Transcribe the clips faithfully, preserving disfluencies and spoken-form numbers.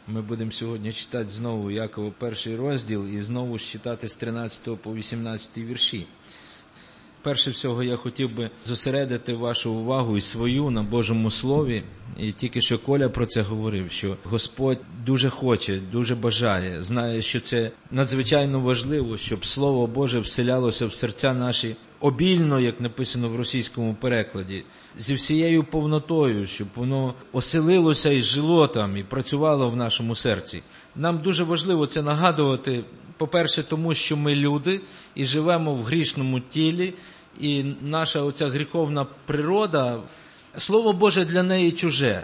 Ми будемо сьогодні читати знову Якова перший розділ і знову читати з тринадцятого по вісімнадцятий вірші. Перше всього я хотів би зосередити вашу увагу і свою на Божому Слові. І тільки що Коля про це говорив, що Господь дуже хоче, дуже бажає, знає, що це надзвичайно важливо, щоб Слово Боже вселялося в серця наші обільно, як написано в російському перекладі, зі всією повнотою, щоб воно оселилося і жило там, і працювало в нашому серці. Нам дуже важливо це нагадувати, по-перше, тому що ми люди і живемо в грішному тілі, і наша оця гріховна природа, Слово Боже для неї чуже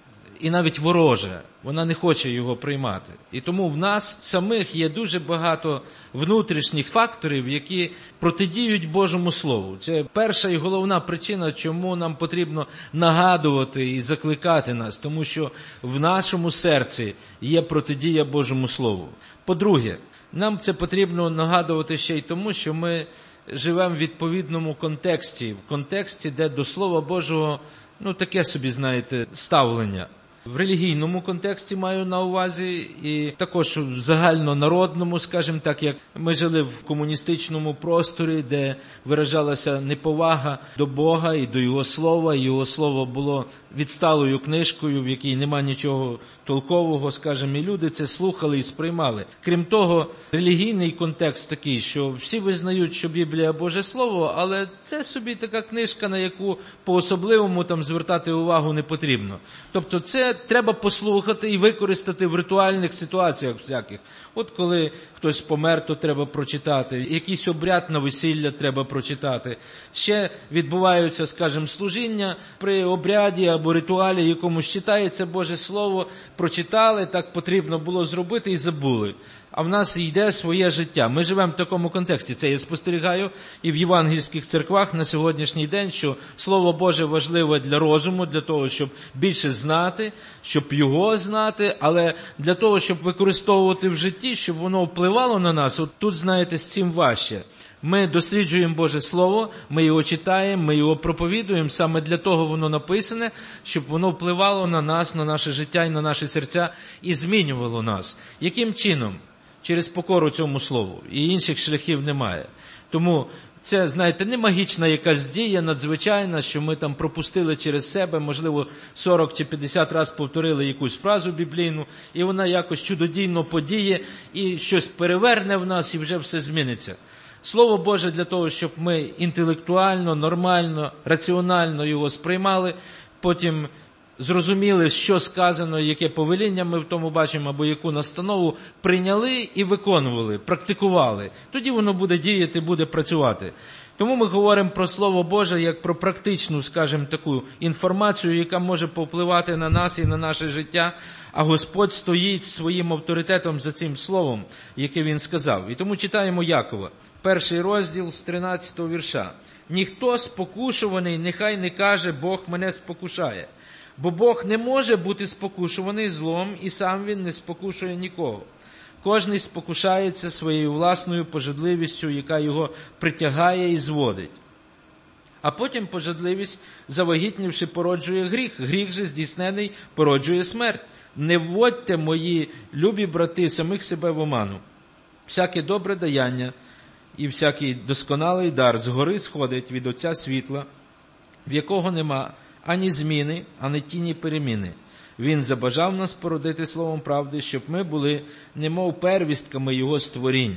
і навіть вороже. Вона не хоче його приймати. І тому в нас самих є дуже багато внутрішніх факторів, які протидіють Божому Слову. Це перша і головна причина, чому нам потрібно нагадувати і закликати нас, тому що в нашому серці є протидія Божому Слову. По-друге, нам це потрібно нагадувати ще й тому, що ми живемо в відповідному контексті, в контексті, де до Слова Божого, ну таке собі, знаєте, ставлення. В релігійному контексті маю на увазі і також в загальнонародному, скажімо так, як ми жили в комуністичному просторі, де виражалася неповага до Бога і до Його Слова, і Його Слово було відсталою книжкою, в якій нема нічого толкового, скажімо, і люди це слухали і сприймали. Крім того, релігійний контекст такий, що всі визнають, що Біблія – Боже Слово, але це собі така книжка, на яку по-особливому там звертати увагу не потрібно. Тобто це треба послухати і використати в ритуальних ситуаціях всяких. От коли хтось помер, то треба прочитати. Якийсь обряд на весілля треба прочитати. Ще відбуваються, скажімо, служіння при обряді або ритуалі, якомусь читається Боже Слово, прочитали, так потрібно було зробити і забули. А в нас йде своє життя. Ми живемо в такому контексті. Це я спостерігаю і в євангельських церквах на сьогоднішній день, що Слово Боже важливе для розуму, для того, щоб більше знати, щоб його знати, але для того, щоб використовувати в житті, щоб воно впливало на нас, от тут, знаєте, з цим важче. Ми досліджуємо Боже Слово, ми його читаємо, ми його проповідуємо, саме для того воно написане, щоб воно впливало на нас, на наше життя і на наші серця і змінювало нас. Яким чином? Через покору цьому Слову. І інших шляхів немає. Тому це, знаєте, не магічна якась дія надзвичайна, що ми там пропустили через себе, можливо, сорок чи п'ятдесят разів повторили якусь фразу біблійну, і вона якось чудодійно подіє, і щось переверне в нас, і вже все зміниться. Слово Боже для того, щоб ми інтелектуально, нормально, раціонально його сприймали, потім зрозуміли, що сказано, яке повеління ми в тому бачимо, або яку настанову прийняли і виконували, практикували. Тоді воно буде діяти, буде працювати. Тому ми говоримо про Слово Боже як про практичну, скажімо, таку інформацію, яка може повпливати на нас і на наше життя, а Господь стоїть своїм авторитетом за цим Словом, яке Він сказав. І тому читаємо Якова, перший розділ з тринадцятого вірша. «Ніхто спокушуваний, нехай не каже, Бог мене спокушає. Бо Бог не може бути спокушуваний злом, і сам Він не спокушує нікого. Кожний спокушається своєю власною пожадливістю, яка його притягає і зводить. А потім пожадливість, завагітнівши, породжує гріх. Гріх же здійснений породжує смерть. Не вводьте, мої любі брати, самих себе в оману. Всяке добре даяння і всякий досконалий дар згори сходить від Отця світла, в якого нема ані зміни, ані тіні переміни. Він забажав нас породити словом правди, щоб ми були немов первістками Його створінь».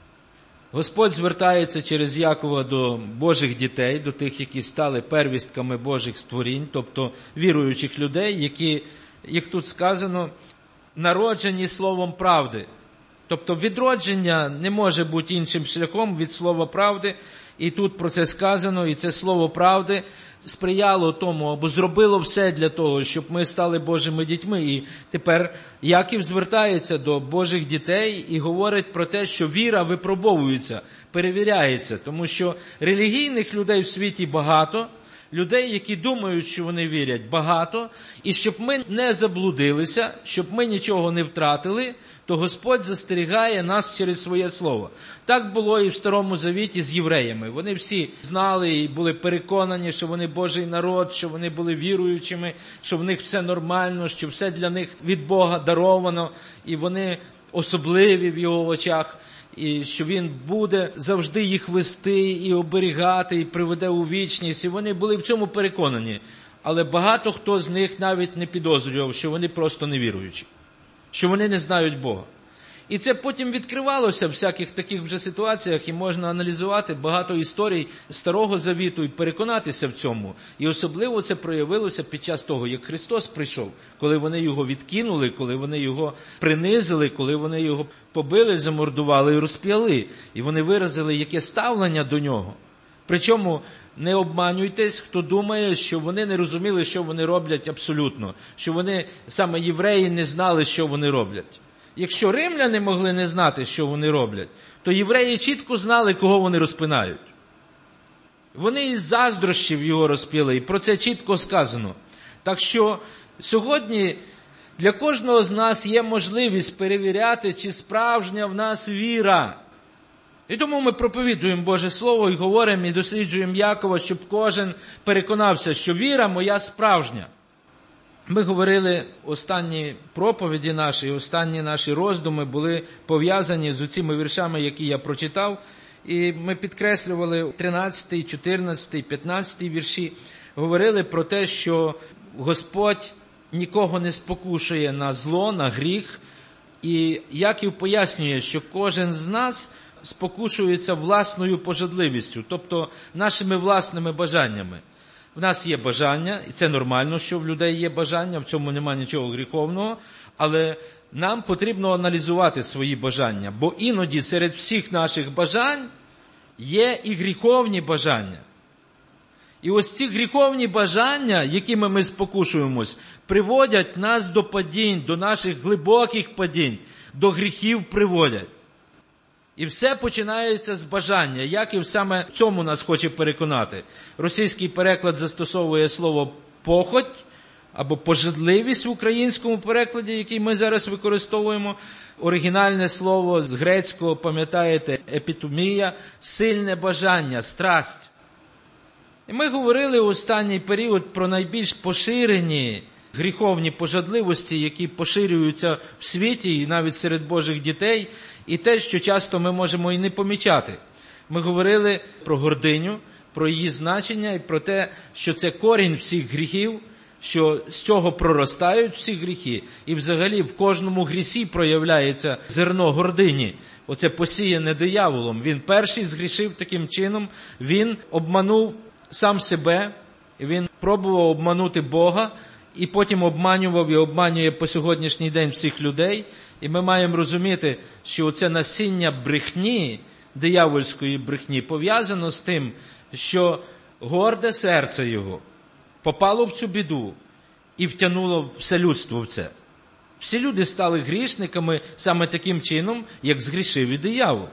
Господь звертається через Якова до Божих дітей, до тих, які стали первістками Божих створінь, тобто віруючих людей, які, як тут сказано, народжені словом правди. Тобто відродження не може бути іншим шляхом від слова правди, і тут про це сказано, і це слово правди сприяло тому, або зробило все для того, щоб ми стали Божими дітьми. І тепер Яків звертається до Божих дітей і говорить про те, що віра випробовується, перевіряється, тому що релігійних людей в світі багато, Людей, які думають, що вони вірять, багато. І щоб ми не заблудилися, щоб ми нічого не втратили, то Господь застерігає нас через своє слово. Так було і в Старому Завіті з євреями. Вони всі знали і були переконані, що вони Божий народ, що вони були віруючими, що в них все нормально, що все для них від Бога даровано, і вони особливі в його очах, і що він буде завжди їх вести і оберігати, і приведе у вічність. І вони були в цьому переконані. Але багато хто з них навіть не підозрював, що вони просто невіруючі, що вони не знають Бога. І це потім відкривалося в всяких таких вже ситуаціях, і можна аналізувати багато історій Старого Завіту і переконатися в цьому. І особливо це проявилося під час того, як Христос прийшов, коли вони його відкинули, коли вони його принизили, коли вони його побили, замордували і розп'яли. І вони виразили, яке ставлення до нього. Причому не обманюйтесь, хто думає, що вони не розуміли, що вони роблять абсолютно, що вони, саме євреї, не знали, що вони роблять. Якщо римляни могли не знати, що вони роблять, то євреї чітко знали, кого вони розпинають. Вони із заздрощів його розп'яли, і про це чітко сказано. Так що сьогодні для кожного з нас є можливість перевіряти, чи справжня в нас віра. І тому ми проповідуємо Боже Слово і говоримо, і досліджуємо Якова, щоб кожен переконався, що віра моя справжня. Ми говорили, останні проповіді наші, останні наші роздуми були пов'язані з цими віршами, які я прочитав. І ми підкреслювали тринадцятий, чотирнадцятий, п'ятнадцятий вірші, говорили про те, що Господь нікого не спокушує на зло, на гріх. І Яків пояснює, що кожен з нас спокушується власною пожадливістю, тобто нашими власними бажаннями. В нас є бажання, і це нормально, що в людей є бажання, в цьому немає нічого гріховного, але нам потрібно аналізувати свої бажання, бо іноді серед всіх наших бажань є і гріховні бажання. І ось ці гріховні бажання, якими ми спокушуємось, приводять нас до падінь, до наших глибоких падінь, до гріхів приводять. І все починається з бажання. Яків саме в цьому нас хоче переконати. Російський переклад застосовує слово «похоть» або «пожадливість» в українському перекладі, який ми зараз використовуємо. Оригінальне слово з грецького, пам'ятаєте, «епітумія» – сильне бажання, страсть. І ми говорили у останній період про найбільш поширені гріховні пожадливості, які поширюються в світі і навіть серед Божих дітей, і те, що часто ми можемо і не помічати. Ми говорили про гординю, про її значення і про те, що це корінь всіх гріхів, що з цього проростають всі гріхи, і взагалі в кожному грісі проявляється зерно гордині. Оце посіяне дияволом. Він перший згрішив таким чином, він обманув сам себе, він пробував обманути Бога, і потім обманював і обманює по сьогоднішній день всіх людей. І ми маємо розуміти, що це насіння брехні, диявольської брехні, пов'язано з тим, що горде серце його попало в цю біду і втягнуло все людство в це. Всі люди стали грішниками саме таким чином, як згрішив і диявол.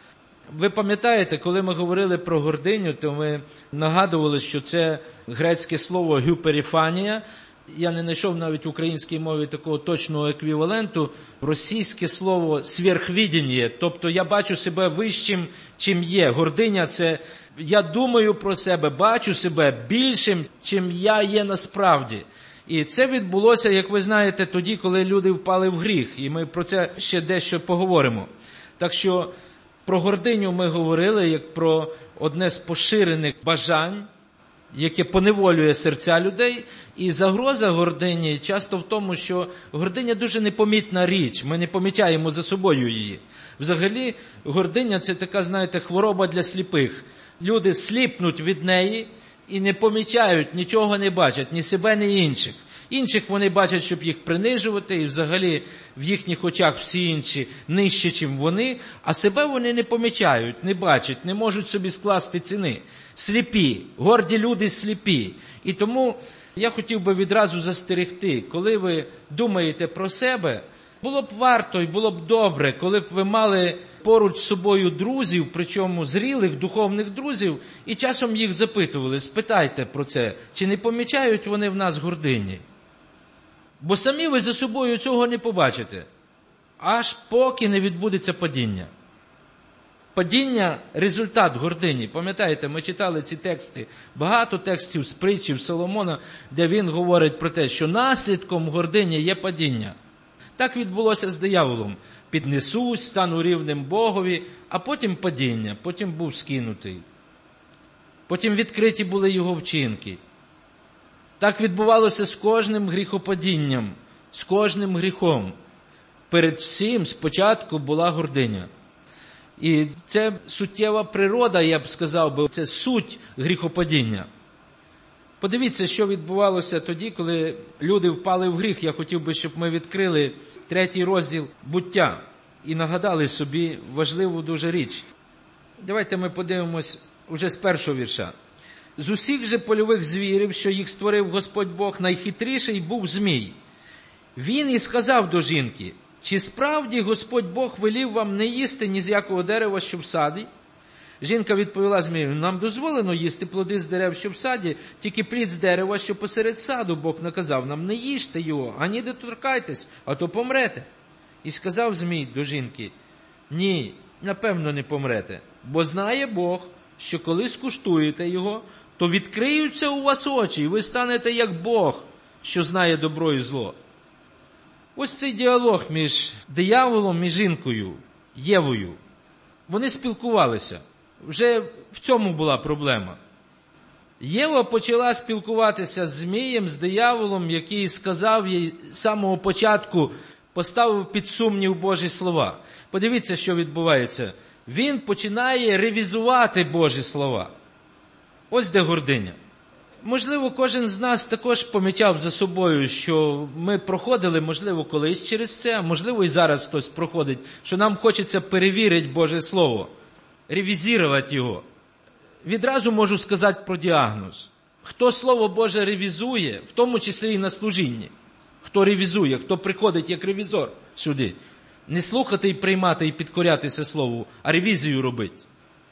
Ви пам'ятаєте, коли ми говорили про гординю, то ми нагадували, що це грецьке слово «гюперіфанія». Я не знайшов навіть в українській мові такого точного еквіваленту. Російське слово «сверхвідіння», тобто я бачу себе вищим, чим є. Гординя – це я думаю про себе, бачу себе більшим, чим я є насправді. І це відбулося, як ви знаєте, тоді, коли люди впали в гріх. І ми про це ще дещо поговоримо. Так що про гординю ми говорили, як про одне з поширених бажань, яке поневолює серця людей. І загроза гордині часто в тому, що гординя дуже непомітна річ, ми не помічаємо за собою її. Взагалі, гординя – це така, знаєте, хвороба для сліпих. Люди сліпнуть від неї і не помічають, нічого не бачать, ні себе, ні інших. Інших вони бачать, щоб їх принижувати, і взагалі в їхніх очах всі інші нижче, чим вони, а себе вони не помічають, не бачать, не можуть собі скласти ціни. Сліпі, горді люди сліпі. І тому я хотів би відразу застерегти, коли ви думаєте про себе, Було б варто і було б добре, коли б ви мали поруч з собою друзів, причому зрілих, духовних друзів, і часом їх запитували, спитайте про це, чи не помічають вони в нас гордині. Бо самі ви за собою цього не побачите, аж поки не відбудеться падіння. Падіння – результат гордині. Пам'ятаєте, ми читали ці тексти, багато текстів з притчів Соломона, де він говорить про те, що наслідком гордині є падіння. Так відбулося з дияволом. Піднесусь, стану рівним Богові, а потім падіння, потім був скинутий. Потім відкриті були його вчинки. Так відбувалося з кожним гріхопадінням, з кожним гріхом. Перед всім спочатку була гординя. І це суттєва природа, я б сказав, бо це суть гріхопадіння. Подивіться, що відбувалося тоді, коли люди впали в гріх. Я хотів би, щоб ми відкрили третій розділ «Буття» і нагадали собі важливу дуже річ. Давайте ми подивимось уже з першого вірша. «З усіх же польових звірів, що їх створив Господь Бог, найхитріший був змій. Він і сказав до жінки, чи справді Господь Бог велів вам не їсти ні з якого дерева, що в саді? Жінка відповіла змію, нам дозволено їсти плоди з дерев, що в саді, тільки плід з дерева, що посеред саду. Бог наказав нам, не їжте його, ані не торкайтесь, а то помрете. І сказав змій до жінки, ні, напевно не помрете, бо знає Бог, що коли скуштуєте його, то відкриються у вас очі, і ви станете як Бог, що знає добро і зло. Ось цей діалог між дияволом і жінкою, Євою. Вони спілкувалися. Вже в цьому була проблема. Єва почала спілкуватися з змієм, з дияволом, який сказав їй з самого початку, поставив під сумнів Божі слова. Подивіться, що відбувається. Він починає ревізувати Божі слова. Ось де гординя. Можливо, кожен з нас також помічав за собою, що ми проходили, можливо, колись через це, а можливо і зараз хтось проходить, що нам хочеться перевірити Боже Слово, ревізувати його. Відразу можу сказати про діагноз. Хто Слово Боже ревізує, в тому числі і на служінні, хто ревізує, хто приходить як ревізор сюди, не слухати і приймати і підкорятися Слову, а ревізію робити.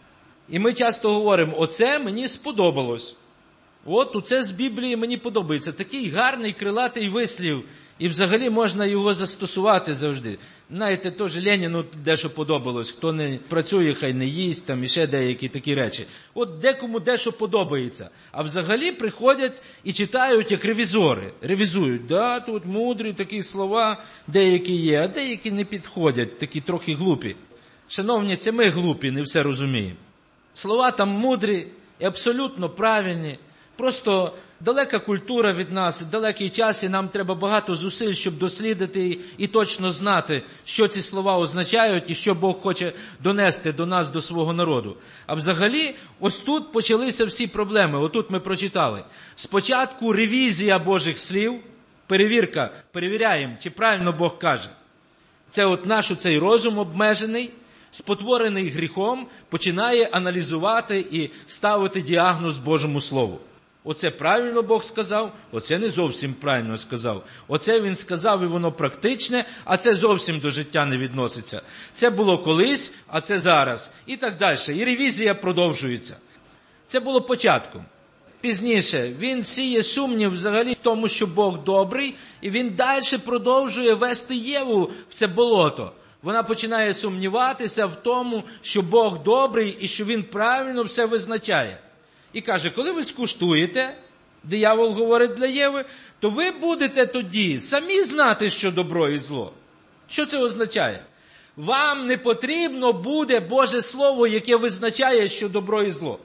І ми часто говоримо, оце мені сподобалось. От оце з Біблії мені подобається. Такий гарний, крилатий вислів. І взагалі можна його застосувати завжди. Знаєте, теж Леніну дещо подобалось. Хто не працює, хай не їсть, там і ще деякі такі речі. От декому дещо подобається. А взагалі приходять і читають як ревізори. Ревізують. Да, тут мудрі такі слова деякі є, а деякі не підходять, такі трохи глупі. Шановні, це ми глупі, не все розуміємо. Слова там мудрі і абсолютно правильні. Просто далека культура від нас, далекий час, і нам треба багато зусиль, щоб дослідити і точно знати, що ці слова означають і що Бог хоче донести до нас, до свого народу. А взагалі, ось тут почалися всі проблеми. Отут ми прочитали. Спочатку ревізія Божих слів, перевірка, перевіряємо, чи правильно Бог каже. Це от наш цей розум обмежений, спотворений гріхом, починає аналізувати і ставити діагноз Божому Слову. Оце правильно Бог сказав, оце не зовсім правильно сказав. Оце він сказав, і воно практичне, а це зовсім до життя не відноситься. Це було колись, а це зараз. І так далі. І ревізія продовжується. Це було початком. Пізніше він сіє сумнів взагалі в тому, що Бог добрий, і він далі продовжує вести Єву в це болото. Вона починає сумніватися в тому, що Бог добрий і що він правильно все визначає. І каже, коли ви скуштуєте, диявол говорить для Єви, то ви будете тоді самі знати, що добро і зло. Що це означає? Вам не потрібно буде Боже Слово, яке визначає, що добро і зло.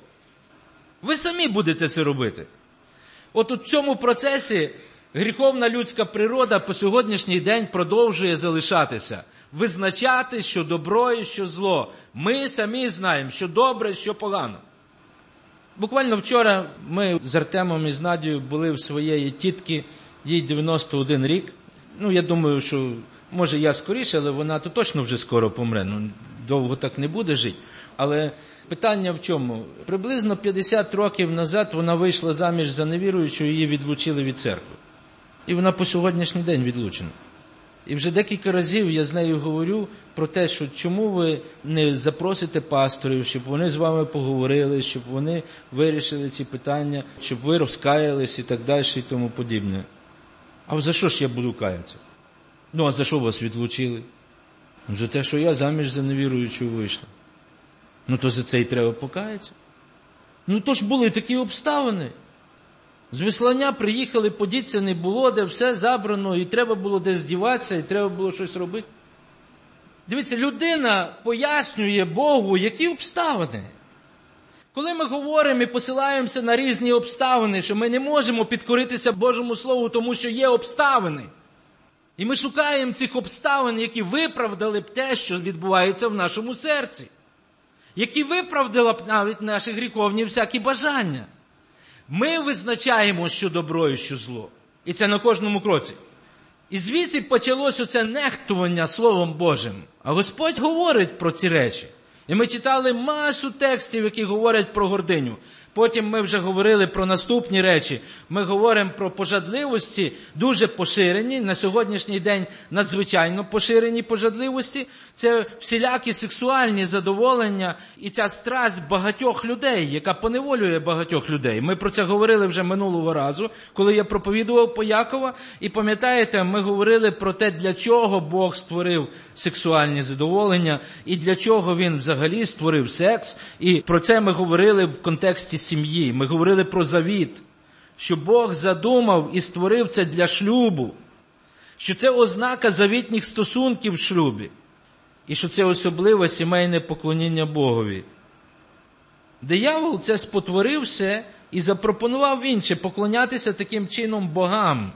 Ви самі будете це робити. От у цьому процесі гріховна людська природа по сьогоднішній день продовжує залишатися. Визначати, що добро і що зло. Ми самі знаємо, що добре, що погано. Буквально вчора ми з Артемом і з Надією були в своєї тітки, їй дев'яносто один рік. Ну, я думаю, що, може, я скоріше, але вона то точно вже скоро помре. Ну, довго так не буде жити. Але питання в чому? Приблизно п'ятдесят років назад вона вийшла заміж за невіруючу, її відлучили від церкви. І вона по сьогоднішній день відлучена. І вже декілька разів я з нею говорю про те, що чому ви не запросите пасторів, щоб вони з вами поговорили, щоб вони вирішили ці питання, щоб ви розкаялись і так далі і тому подібне. А за що ж я буду каятися? Ну, а за що вас відлучили? За те, що я заміж за невіруючу вийшла. Ну, то за це і треба покаятися. Ну, то ж були такі обставини. З вислання приїхали, подіться не було, де все забрано, і треба було десь здіватися, і треба було щось робити. Дивіться, людина пояснює Богу, які обставини. Коли ми говоримо і посилаємося на різні обставини, що ми не можемо підкоритися Божому Слову, тому що є обставини. І ми шукаємо цих обставин, які виправдали б те, що відбувається в нашому серці. Які виправдали б навіть наші гріховні всякі бажання. Ми визначаємо, що добро і що зло. І це на кожному кроці. І звідси почалось оце нехтування Словом Божим. А Господь говорить про ці речі. І ми читали масу текстів, які говорять про гординю. Потім ми вже говорили про наступні речі. Ми говоримо про пожадливості, дуже поширені, на сьогоднішній день надзвичайно поширені пожадливості. Це всілякі сексуальні задоволення і ця страсть багатьох людей, яка поневолює багатьох людей. Ми про це говорили вже минулого разу, коли я проповідував по Якова. І пам'ятаєте, ми говорили про те, для чого Бог створив сексуальні задоволення і для чого Він взагалі створив секс. І про це ми говорили в контексті сім'ї. Ми говорили про завіт, що Бог задумав і створив це для шлюбу, що це ознака завітніх стосунків в шлюбі, і що це особливе сімейне поклоніння Богові. Диявол це спотворив все і запропонував інше, поклонятися таким чином богам.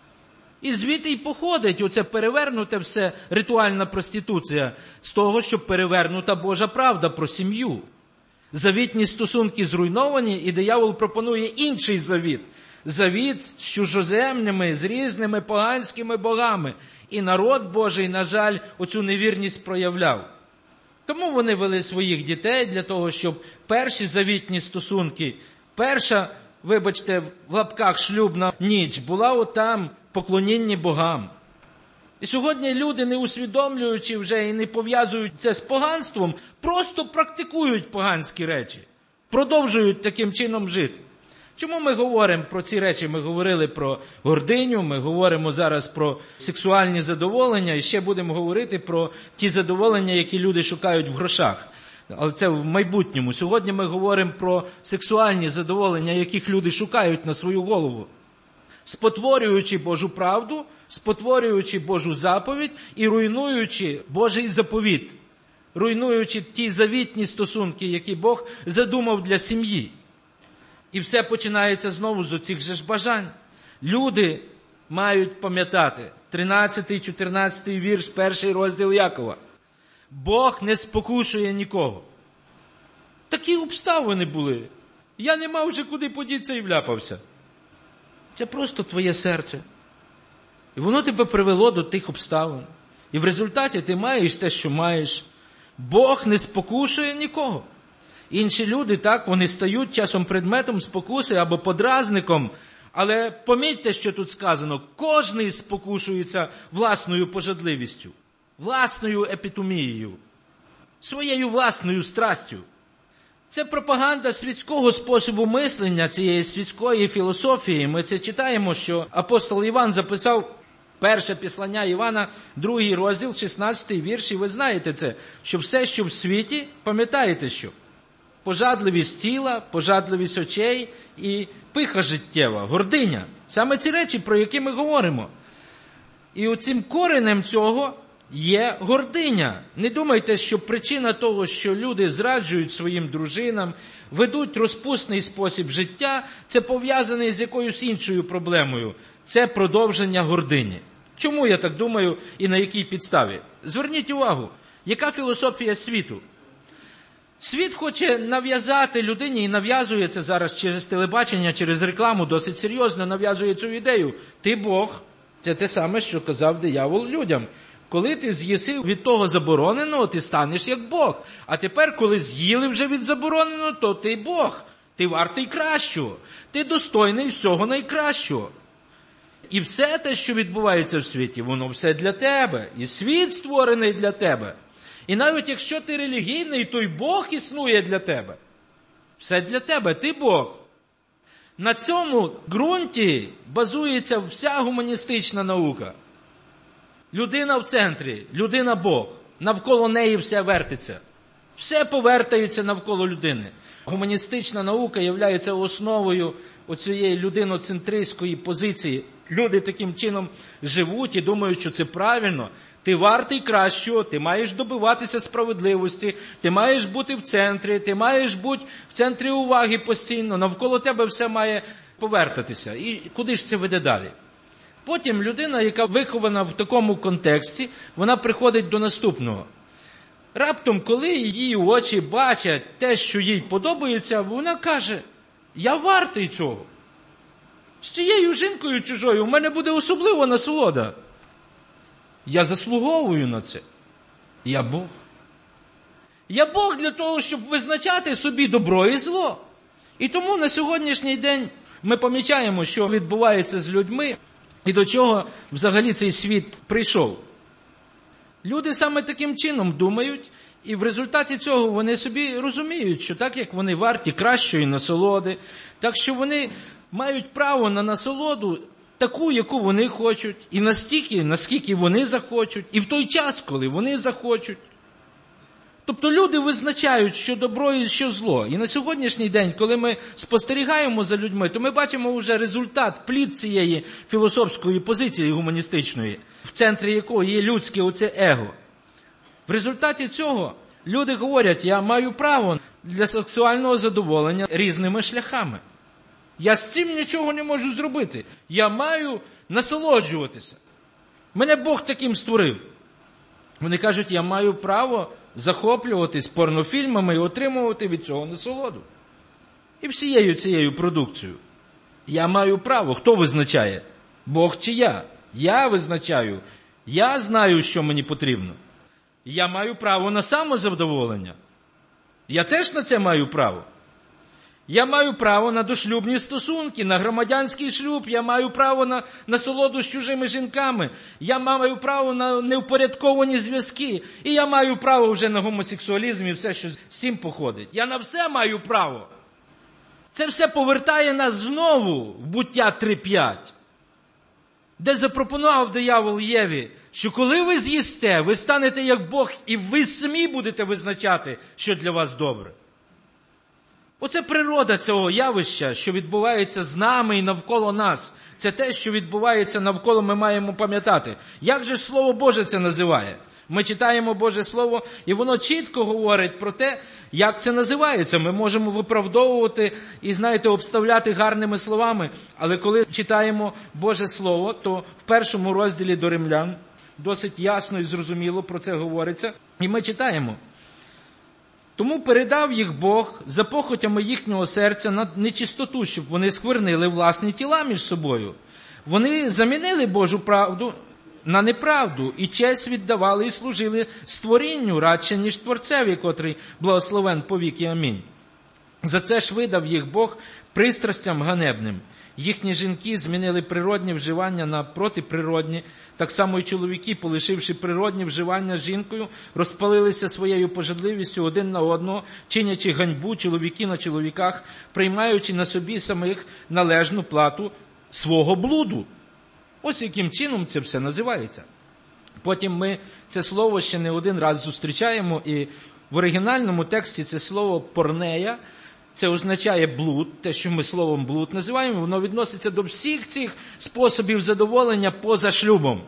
І звідти й походить оце перевернуте все ритуальна проституція з того, що перевернута Божа правда про сім'ю. Завітні стосунки зруйновані, і диявол пропонує інший завіт. Завіт з чужоземними, з різними поганськими богами. І народ Божий, на жаль, оцю невірність проявляв. Тому вони вели своїх дітей для того, щоб перші завітні стосунки, перша, вибачте, в лапках шлюбна ніч була отам поклонінні богам. І сьогодні люди, не усвідомлюючи вже і не пов'язують це з поганством, просто практикують поганські речі, продовжують таким чином жити. Чому ми говоримо про ці речі? Ми говорили про гординю, ми говоримо зараз про сексуальні задоволення, і ще будемо говорити про ті задоволення, які люди шукають в грошах. Але це в майбутньому. Сьогодні ми говоримо про сексуальні задоволення, яких люди шукають на свою голову. Спотворюючи Божу правду, спотворюючи Божу заповідь і руйнуючи Божий заповіт, руйнуючи ті завітні стосунки, які Бог задумав для сім'ї. І все починається знову з оцих же ж бажань. Люди мають пам'ятати, тринадцятий, чотирнадцятий вірш, перший розділ Якова. Бог не спокушує нікого. Такі обставини були. Я не мав вже куди подітися і вляпався. Це просто твоє серце. І воно тебе привело до тих обставин. І в результаті ти маєш те, що маєш. Бог не спокушує нікого. Інші люди, так, вони стають часом предметом спокуси або подразником. Але помітьте, що тут сказано. Кожний спокушується власною пожадливістю, власною епітомією, своєю власною страстю. Це пропаганда світського способу мислення, цієї світської філософії. Ми це читаємо, що апостол Іван записав перше післання Івана, другий розділ, шістнадцятий вірш, і ви знаєте це, що все, що в світі, пам'ятаєте що? Пожадливість тіла, пожадливість очей і пиха життєва, гординя. Саме ці речі, про які ми говоримо. І оцим коренем цього є гординя. Не думайте, що причина того, що люди зраджують своїм дружинам, ведуть розпусний спосіб життя, це пов'язане з якоюсь іншою проблемою. Це продовження гордині. Чому я так думаю і на якій підставі? Зверніть увагу, яка філософія світу? Світ хоче нав'язати людині, і нав'язує це зараз через телебачення, через рекламу, досить серйозно нав'язує цю ідею. Ти Бог. Це те саме, що казав диявол людям. Коли ти з'їси від того забороненого, ти станеш як Бог. А тепер, коли з'їли вже від забороненого, то ти Бог. Ти вартий кращого. Ти достойний всього найкращого. І все те, що відбувається в світі, воно все для тебе. І світ створений для тебе. І навіть якщо ти релігійний, то й Бог існує для тебе. Все для тебе, ти Бог. На цьому ґрунті базується вся гуманістична наука. Людина в центрі, людина Бог. Навколо неї все вертиться. Все повертається навколо людини. Гуманістична наука є основою оцієї людиноцентристської позиції. Люди таким чином живуть і думають, що це правильно. Ти вартий кращого, ти маєш добиватися справедливості, ти маєш бути в центрі, ти маєш бути в центрі уваги постійно, навколо тебе все має повертатися. І куди ж це веде далі? Потім людина, яка вихована в такому контексті, вона приходить до наступного. Раптом, коли її очі бачать те, що їй подобається, вона каже, я вартий цього. З цією жінкою чужою у мене буде особлива насолода. Я заслуговую на це. Я Бог. Я Бог для того, щоб визначати собі добро і зло. І тому на сьогоднішній день ми помічаємо, що відбувається з людьми і до чого взагалі цей світ прийшов. Люди саме таким чином думають, і в результаті цього вони собі розуміють, що так як вони варті кращої насолоди, так що вони мають право на насолоду таку, яку вони хочуть, і настільки, наскільки вони захочуть, і в той час, коли вони захочуть. Тобто люди визначають, що добро і що зло. І на сьогоднішній день, коли ми спостерігаємо за людьми, то ми бачимо вже результат, плід цієї філософської позиції гуманістичної, в центрі якої є людське оце его. В результаті цього люди говорять, я маю право для сексуального задоволення різними шляхами. Я з цим нічого не можу зробити. Я маю насолоджуватися. Мене Бог таким створив. Вони кажуть, я маю право захоплюватись порнофільмами і отримувати від цього насолоду. І всією цією продукцією. Я маю право. Хто визначає? Бог чи я? Я визначаю. Я знаю, що мені потрібно. Я маю право на самозадоволення. Я теж на це маю право. Я маю право на дошлюбні стосунки, на громадянський шлюб, я маю право на насолоду з чужими жінками, я маю право на невпорядковані зв'язки, і я маю право вже на гомосексуалізм і все, що з цим походить. Я на все маю право. Це все повертає нас знову в буття три п'ять, де запропонував диявол Єві, що коли ви з'їсте, ви станете як Бог, і ви самі будете визначати, що для вас добре. Оце природа цього явища, що відбувається з нами і навколо нас. Це те, що відбувається навколо, ми маємо пам'ятати. Як же ж Слово Боже це називає? Ми читаємо Боже Слово, і воно чітко говорить про те, як це називається. Ми можемо виправдовувати і, знаєте, обставляти гарними словами. Але коли читаємо Боже Слово, то в першому розділі до Римлян досить ясно і зрозуміло про це говориться. І ми читаємо. Тому передав їх Бог за похотями їхнього серця на нечистоту, щоб вони сквернили власні тіла між собою. Вони замінили Божу правду на неправду, і честь віддавали і служили створінню радше, ніж Творцеві, котрий благословен повіки. Амінь. За це ж видав їх Бог пристрастям ганебним. Їхні жінки змінили природні вживання на протиприродні, так само і чоловіки, полишивши природні вживання з жінкою, розпалилися своєю пожадливістю один на одного, чинячи ганьбу чоловіки на чоловіках, приймаючи на собі самих належну плату свого блуду. Ось яким чином це все називається. Потім ми це слово ще не один раз зустрічаємо, і в оригінальному тексті це слово «порнея», це означає блуд, те, що ми словом блуд називаємо, воно відноситься до всіх цих способів задоволення поза шлюбом.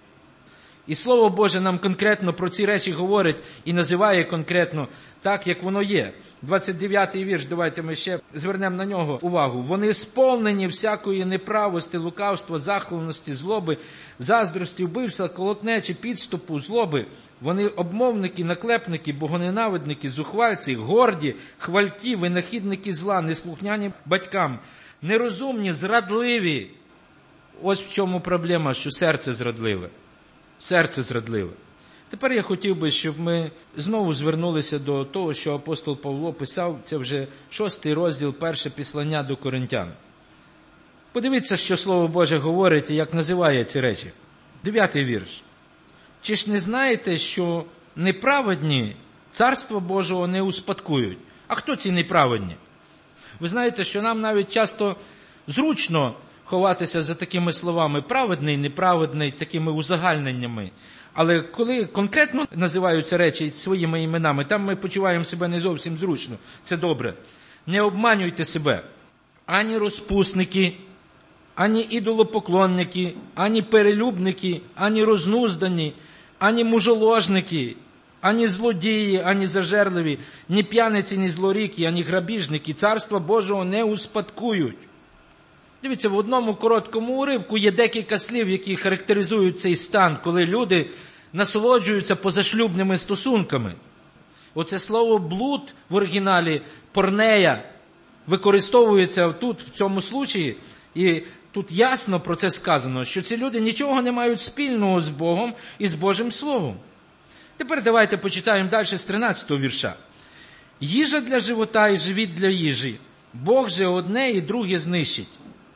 І Слово Боже нам конкретно про ці речі говорить і називає конкретно так, як воно є. двадцять дев'ятий вірш, давайте ми ще звернемо на нього увагу. Вони сповнені всякої неправості, лукавства, захолоності, злоби, заздрості, вбивства, колотнечі, підступу, злоби. Вони обмовники, наклепники, богоненавидники, зухвальці, горді, хвальки, винахідники зла, неслухняні батькам, нерозумні, зрадливі. Ось в чому проблема, що серце зрадливе. Серце зрадливе. Тепер я хотів би, щоб ми знову звернулися до того, що апостол Павло писав, це вже шостий розділ, перше післання до Коринтян. Подивіться, що Слово Боже говорить і як називає ці речі. Дев'ятий вірш. Чи ж не знаєте, що неправедні Царства Божого не успадкують? А хто ці неправедні? Ви знаєте, що нам навіть часто зручно ховатися за такими словами праведний, неправедний, такими узагальненнями. Але коли конкретно називаються речі своїми іменами, там ми почуваємо себе не зовсім зручно. Це добре. Не обманюйте себе. Ані розпусники, ані ідолопоклонники, ані перелюбники, ані рознуздані, ані мужоложники, ані злодії, ані зажерливі, ні п'яниці, ні злоріки, ані грабіжники Царства Божого не успадкують. Дивіться, в одному короткому уривку є декілька слів, які характеризують цей стан, коли люди насолоджуються позашлюбними стосунками. Оце слово «блуд» в оригіналі, «порнея», використовується тут, в цьому случаї, і тут ясно про це сказано, що ці люди нічого не мають спільного з Богом і з Божим Словом. Тепер давайте почитаємо далі з тринадцятого вірша. «Їжа для живота і живіт для їжі. Бог же одне і друге знищить».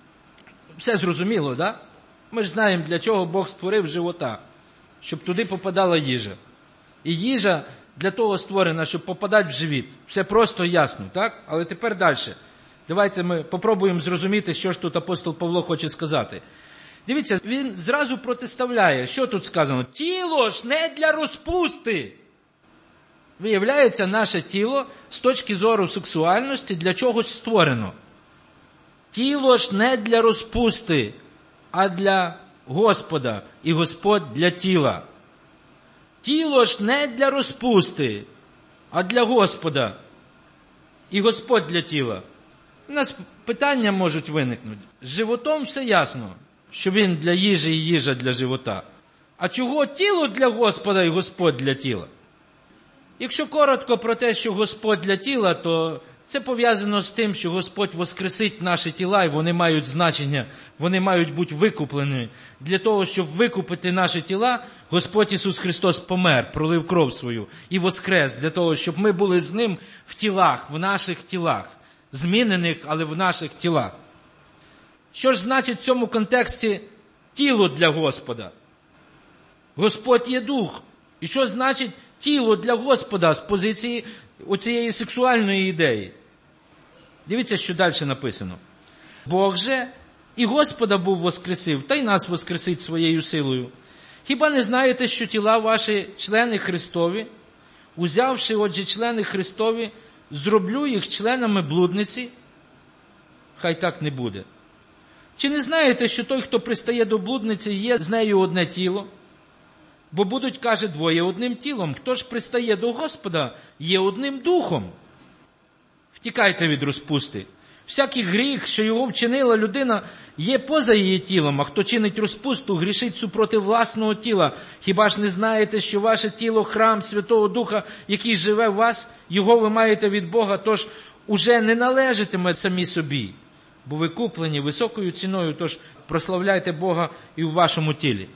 Все зрозуміло, да? Ми ж знаємо, для чого Бог створив живота, щоб туди попадала їжа. І їжа для того створена, щоб попадати в живіт. Все просто ясно, так? Але тепер далі. Давайте ми попробуємо зрозуміти, що ж тут апостол Павло хоче сказати. Дивіться, він зразу протиставляє, що тут сказано. Тіло ж не для розпусти. Виявляється, наше тіло з точки зору сексуальності для чогось створено. Тіло ж не для розпусти, а для Господа, і Господь для тіла. Тіло ж не для розпусти, а для Господа, і Господь для тіла. У нас питання можуть виникнути. З животом все ясно, що він для їжі і їжа для живота. А чого тіло для Господа і Господь для тіла? Якщо коротко про те, що Господь для тіла, то це пов'язано з тим, що Господь воскресить наші тіла, і вони мають значення, вони мають бути викуплені. Для того, щоб викупити наші тіла, Господь Ісус Христос помер, пролив кров свою і воскрес, для того, щоб ми були з Ним в тілах, в наших тілах, змінених, але в наших тілах. Що ж значить в цьому контексті тіло для Господа? Господь є дух. І що значить тіло для Господа з позиції оцієї сексуальної ідеї? Дивіться, що далі написано. Бог же і Господа був воскресив, та й нас воскресить своєю силою. Хіба не знаєте, що тіла ваші члени Христові, узявши, отже, члени Христові, зроблю їх членами блудниці? Хай так не буде. Чи не знаєте, що той, хто пристає до блудниці, є з нею одне тіло? Бо будуть, каже, двоє одним тілом. Хто ж пристає до Господа, є одним духом. Втікайте від розпусти. Всякий гріх, що його вчинила людина, є поза її тілом, а хто чинить розпусту, грішить супроти власного тіла. Хіба ж не знаєте, що ваше тіло – храм Святого Духа, який живе в вас, його ви маєте від Бога, тож уже не належатиме самі собі, бо ви куплені високою ціною, тож прославляйте Бога і в вашому тілі.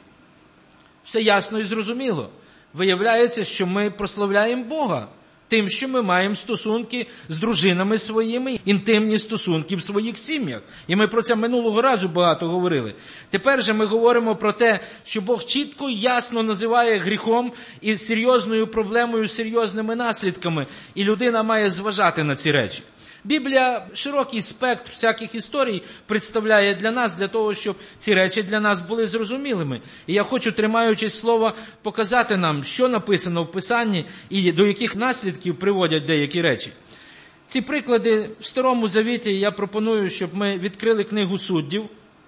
Все ясно і зрозуміло. Виявляється, що ми прославляємо Бога тим, що ми маємо стосунки з дружинами своїми, інтимні стосунки в своїх сім'ях. І ми про це минулого разу багато говорили. Тепер же ми говоримо про те, що Бог чітко і ясно називає гріхом і серйозною проблемою, серйозними наслідками. І людина має зважати на ці речі. Біблія широкий спектр всяких історій представляє для нас, для того, щоб ці речі для нас були зрозумілими. І я хочу, тримаючись слова, показати нам, що написано в Писанні і до яких наслідків приводять деякі речі. Ці приклади в Старому Завіті я пропоную, щоб ми відкрили книгу Суддів.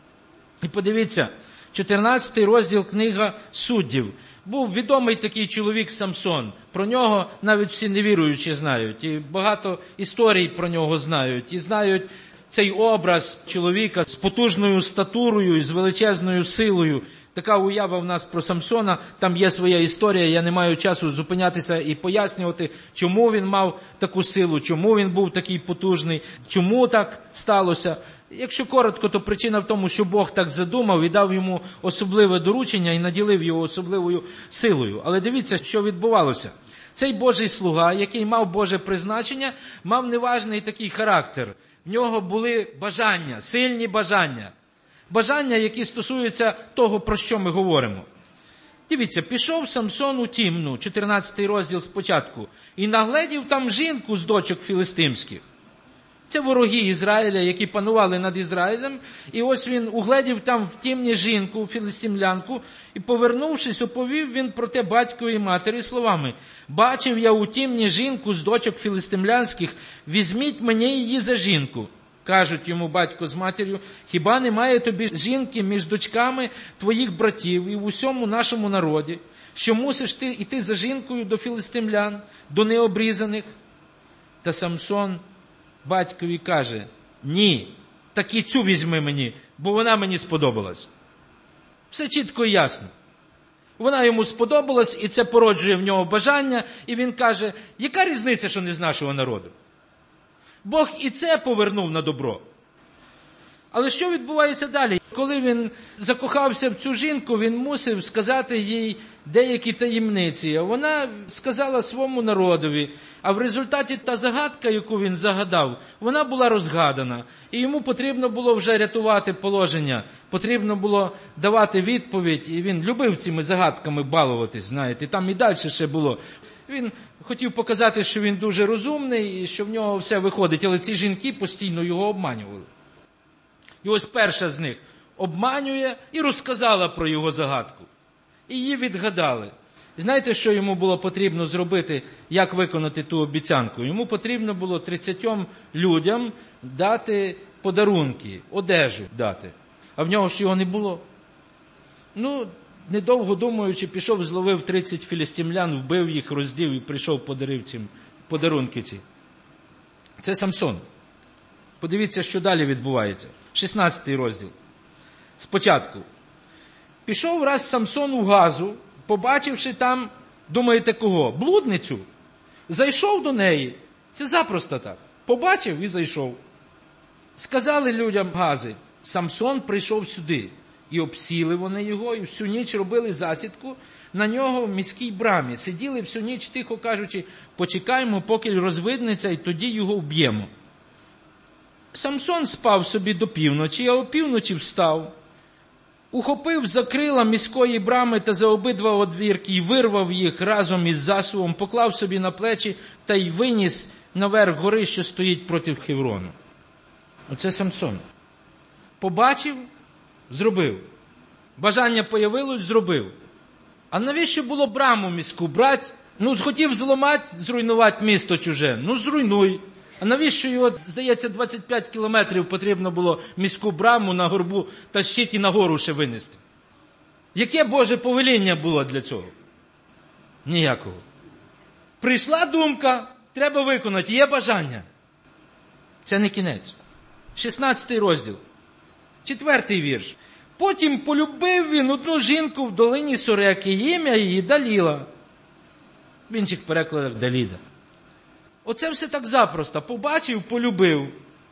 І подивіться, чотирнадцятий розділ книга Суддів. Був відомий такий чоловік Самсон. Про нього навіть всі невіруючі знають. І багато історій про нього знають. І знають цей образ чоловіка з потужною статурою і з величезною силою. Така уява в нас про Самсона. Там є своя історія. Я не маю часу зупинятися і пояснювати, чому він мав таку силу, чому він був такий потужний, чому так сталося. Якщо коротко, то причина в тому, що Бог так задумав і дав йому особливе доручення і наділив його особливою силою. Але дивіться, що відбувалося. Цей Божий слуга, який мав Боже призначення, мав неважний такий характер. В нього були бажання, сильні бажання. Бажання, які стосуються того, про що ми говоримо. Дивіться, пішов Самсон у Тімну, чотирнадцятий розділ спочатку, і нагледів там жінку з дочок філистимських. Це вороги Ізраїля, які панували над Ізраїлем. І ось він угледів там в Тімні жінку, філистимлянку, і, повернувшись, оповів він про те батькові і матері словами: «Бачив я у Тімні жінку з дочок філистимлянських, візьміть мені її за жінку». Кажуть йому батько з матір'ю: «Хіба немає тобі жінки між дочками твоїх братів і в усьому нашому народі, що мусиш ти йти за жінкою до філистимлян, до необрізаних?» Та Самсон батькові каже: «Ні, так і цю візьми мені, бо вона мені сподобалась». Все чітко і ясно. Вона йому сподобалась, і це породжує в нього бажання, і він каже: яка різниця, що не з нашого народу? Бог і це повернув на добро. Але що відбувається далі? Коли він закохався в цю жінку, він мусив сказати їй деякі таємниці. Вона сказала своєму народові, а в результаті та загадка, яку він загадав, вона була розгадана. І йому потрібно було вже рятувати положення, потрібно було давати відповідь, і він любив цими загадками балуватись, знаєте, там і далі ще було. Він хотів показати, що він дуже розумний і що в нього все виходить, але ці жінки постійно його обманювали. І ось перша з них обманює і розказала про його загадку. І її відгадали. Знаєте, що йому було потрібно зробити, як виконати ту обіцянку? Йому потрібно було тридцятьом людям дати подарунки, одежу дати. А в нього ж його не було. Ну, недовго думаючи, пішов, зловив тридцять філістимлян, вбив їх, роздів і прийшов, подарив цим подарунки ці. Це Самсон. Подивіться, що далі відбувається. шістнадцятий розділ. Спочатку. Пішов раз Самсон у Газу, побачивши там, думаєте, кого? Блудницю. Зайшов до неї. Це запросто так. Побачив і зайшов. Сказали людям Гази: Самсон прийшов сюди. І обсіли вони його, і всю ніч робили засідку на нього в міській брамі. Сиділи всю ніч, тихо кажучи: почекаємо, поки розвиднеться, і тоді його вб'ємо. Самсон спав собі до півночі, а опівночі встав, ухопив за крила міської брами та за обидва одвірки і вирвав їх разом із засувом, поклав собі на плечі та й виніс наверх гори, що стоїть проти Хеврону. Оце Самсон. Побачив, зробив. Бажання появилось, зробив. А навіщо було браму міську брати? Ну, хотів зламати, зруйнувати місто чуже. Ну, зруйнуй. А навіщо його, здається, двадцять п'ять кілометрів потрібно було міську браму на горбу тащити і на гору ще винести? Яке Боже повеління було для цього? Ніякого. Прийшла думка, треба виконати, є бажання. Це не кінець. шістнадцятий розділ. Четвертий вірш. Потім полюбив він одну жінку в долині Сореки, ім'я її Даліла. В інших перекладах Даліда. Оце все так запросто. Побачив, полюбив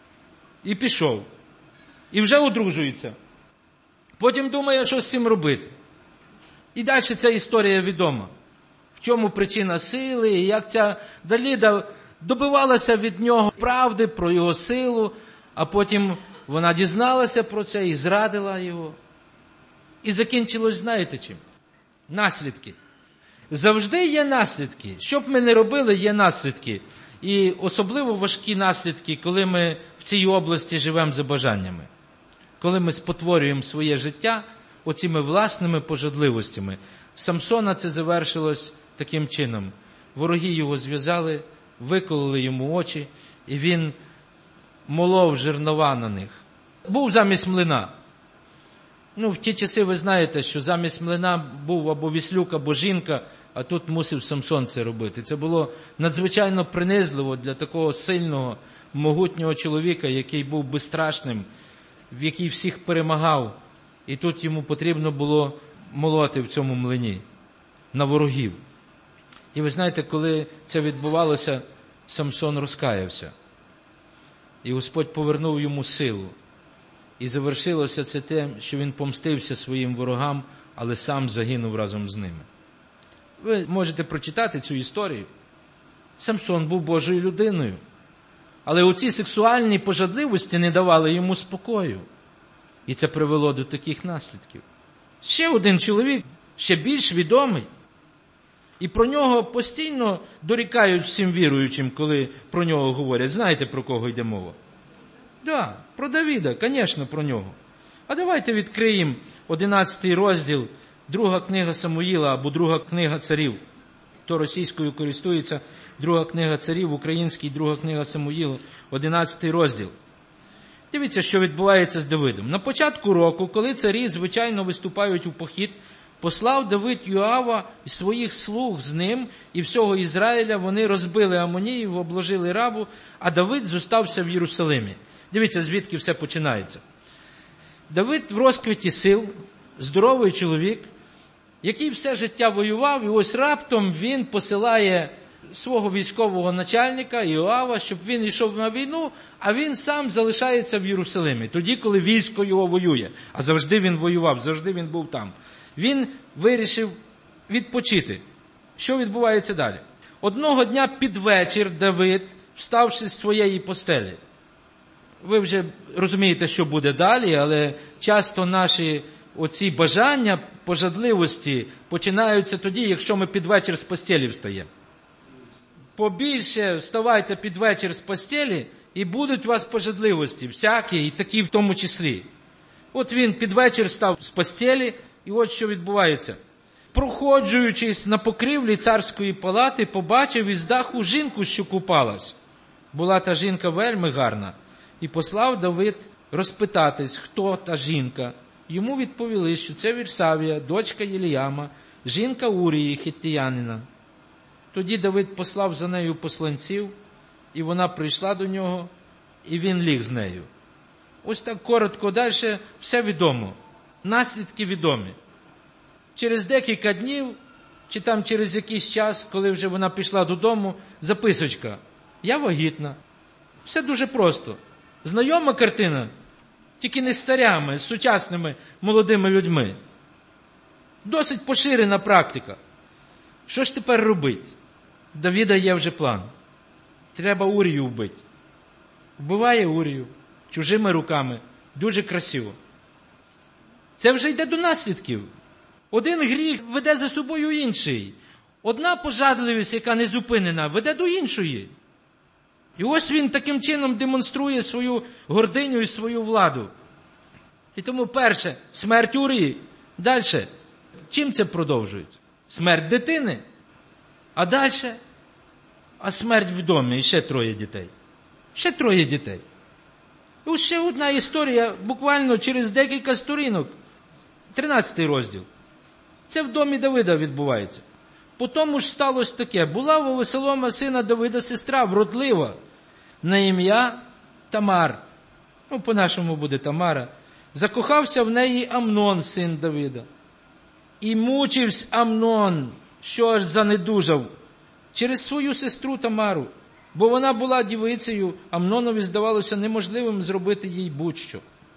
і пішов. І вже одружується. Потім думає, що з цим робити. І далі ця історія відома. В чому причина сили, і як ця Даліда добивалася від нього правди про його силу, а потім вона дізналася про це і зрадила його. І закінчилось, знаєте чим? Наслідки. Завжди є наслідки. Що б ми не робили, є наслідки. І особливо важкі наслідки, коли ми в цій області живемо за бажаннями. Коли ми спотворюємо своє життя оціми власними пожадливостями. В Самсона це завершилось таким чином. Вороги його зв'язали, викололи йому очі, і він молов жернова на них. Був замість млина. Ну, в ті часи ви знаєте, що замість млина був або віслюк, або жінка, а тут мусив Самсон це робити. Це було надзвичайно принизливо для такого сильного, могутнього чоловіка, який був безстрашним, в який всіх перемагав. І тут йому потрібно було молоти в цьому млині на ворогів. І ви знаєте, коли це відбувалося, Самсон розкаявся. І Господь повернув йому силу. І завершилося це тим, що він помстився своїм ворогам, але сам загинув разом з ними. Ви можете прочитати цю історію. Самсон був Божою людиною. Але оці сексуальні пожадливості не давали йому спокою. І це привело до таких наслідків. Ще один чоловік, ще більш відомий, і про нього постійно дорікають всім віруючим, коли про нього говорять. Знаєте, про кого йде мова? Так, да, про Давида, звісно, про нього. А давайте відкриємо одинадцятий розділ, друга книга Самуїла або друга книга царів. Хто російською користується, друга книга царів, український, друга книга Самуїла, одинадцятий розділ. Дивіться, що відбувається з Давидом. На початку року, коли царі, звичайно, виступають у похід, послав Давид Йоава і своїх слуг з ним і всього Ізраїля. Вони розбили Амоніїв, обложили Рабу, а Давид зостався в Єрусалимі. Дивіться, звідки все починається. Давид в розквіті сил, здоровий чоловік, який все життя воював, і ось раптом він посилає свого військового начальника Йоава, щоб він йшов на війну, а він сам залишається в Єрусалимі, тоді, коли військо його воює. А завжди він воював, завжди він був там. Він вирішив відпочити. Що відбувається далі? Одного дня під вечір Давид, вставши з своєї постелі. Ви вже розумієте, що буде далі, але часто наші оці бажання, пожадливості починаються тоді, якщо ми під вечір з постелі встаємо. Побільше вставайте під вечір з постелі, і будуть у вас пожадливості, всякі, і такі в тому числі. От він під вечір став з постелі, і от що відбувається. Проходжуючись на покрівлі царської палати, побачив із даху жінку, що купалась. Була та жінка вельми гарна. І послав Давид розпитатись, хто та жінка. Йому відповіли, що це Вірсавія, дочка Єліяма, жінка Урії, хіттіянина. Тоді Давид послав за нею посланців, і вона прийшла до нього, і він ліг з нею. Ось так коротко далі все відомо. Наслідки відомі. Через декілька днів, чи там через якийсь час, коли вже вона пішла додому, записочка. Я вагітна. Все дуже просто. Знайома картина, тільки не з царями, з сучасними молодими людьми. Досить поширена практика. Що ж тепер робити? Давида є вже план. Треба Урію вбити. Вбиває Урію чужими руками. Дуже красиво. Це вже йде до наслідків. Один гріх веде за собою інший. Одна пожадливість, яка не зупинена, веде до іншої. І ось він таким чином демонструє свою гординю і свою владу. І тому перше, смерть Урії. Далі, чим це продовжується? Смерть дитини. А далі, а смерть в домі. І ще троє дітей. Ще троє дітей. І ось ще одна історія, буквально через декілька сторінок. тринадцятий розділ. Це в домі Давида відбувається. Потому ж сталося таке. Була у Авесолома сина Давида сестра, вродлива, на ім'я Тамар. Ну, по-нашому буде Тамара. Закохався в неї Амнон, син Давида. І мучився Амнон, що аж занедужав, через свою сестру Тамару. Бо вона була дівицею, Амнонові здавалося неможливим зробити їй будь-що.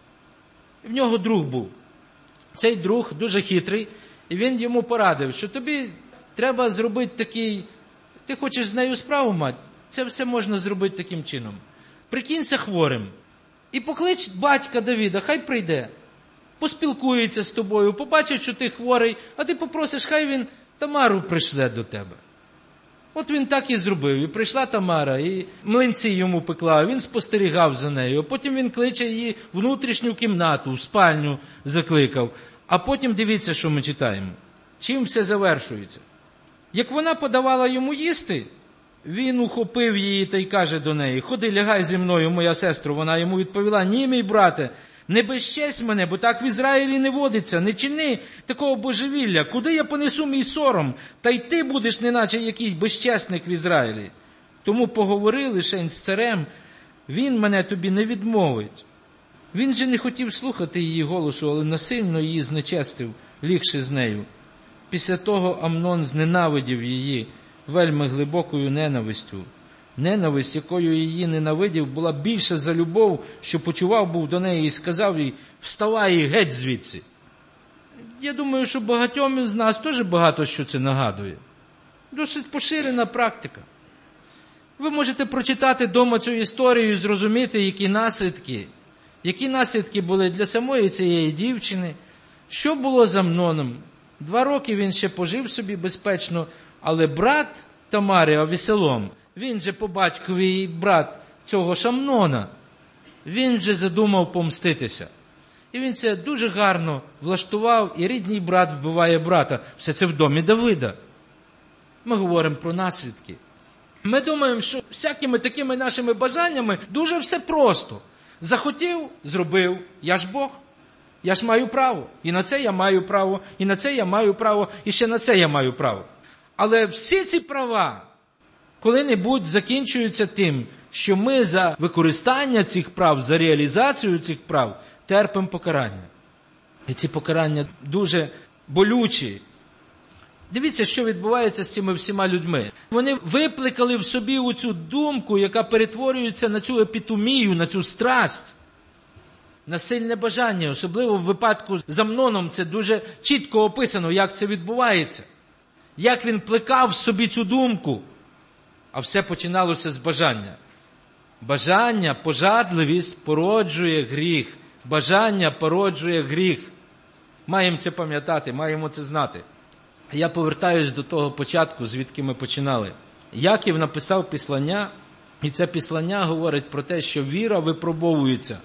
В нього друг був. Цей друг дуже хитрий, і він йому порадив, що тобі треба зробити такий, ти хочеш з нею справу мати, це все можна зробити таким чином. Прикинься хворим і поклич батька Давида, хай прийде, поспілкується з тобою, побачить, що ти хворий, а ти попросиш, хай він Тамару пришле до тебе. От він так і зробив, і прийшла Тамара, і млинці йому пекла, він спостерігав за нею, потім він кличе її в внутрішню кімнату, в спальню закликав, а потім дивіться, що ми читаємо. Чим все завершується? Як вона подавала йому їсти, він ухопив її та й каже до неї, ходи, лягай зі мною, моя сестра. Вона йому відповіла, ні, мій брате, не безчесть мене, бо так в Ізраїлі не водиться, не чини такого божевілля, куди я понесу мій сором, та й ти будеш неначе якийсь безчесник в Ізраїлі. Тому поговори лишень з царем, він мене тобі не відмовить. Він же не хотів слухати її голосу, але насильно її знечестив, лігши з нею. Після того Амнон зненавидів її вельми глибокою ненавистю. Ненависть, якою її ненавидів, була більша за любов, що почував був до неї, і сказав їй, вставай і геть звідси. Я думаю, що багатьом із нас теж багато що це нагадує. Досить поширена практика. Ви можете прочитати дома цю історію і зрозуміти, які наслідки, Які наслідки були для самої цієї дівчини? Що було з Амноном? Два роки він ще пожив собі безпечно, але брат Тамари, Авесолом, він же по батькові брат цього ж Амнона, він же задумав помститися. І він це дуже гарно влаштував, і рідний брат вбиває брата. Все це в домі Давида. Ми говоримо про наслідки. Ми думаємо, що всякими такими нашими бажаннями дуже все просто. Захотів – зробив. Я ж Бог. Я ж маю право. І на це я маю право, і на це я маю право, і ще на це я маю право. Але всі ці права коли-небудь закінчуються тим, що ми за використання цих прав, за реалізацію цих прав терпимо покарання. І ці покарання дуже болючі. Дивіться, що відбувається з цими всіма людьми. Вони викликали в собі оцю думку, яка перетворюється на цю епітумію, на цю страсть, на сильне бажання. Особливо в випадку з Амноном це дуже чітко описано, як це відбувається. Як він плекав в собі цю думку. А все починалося з бажання. Бажання, пожадливість породжує гріх. Бажання породжує гріх. Маємо це пам'ятати, маємо це знати. Я повертаюсь до того початку, звідки ми починали. Яків написав післання, і це післання говорить про те, що віра випробовується.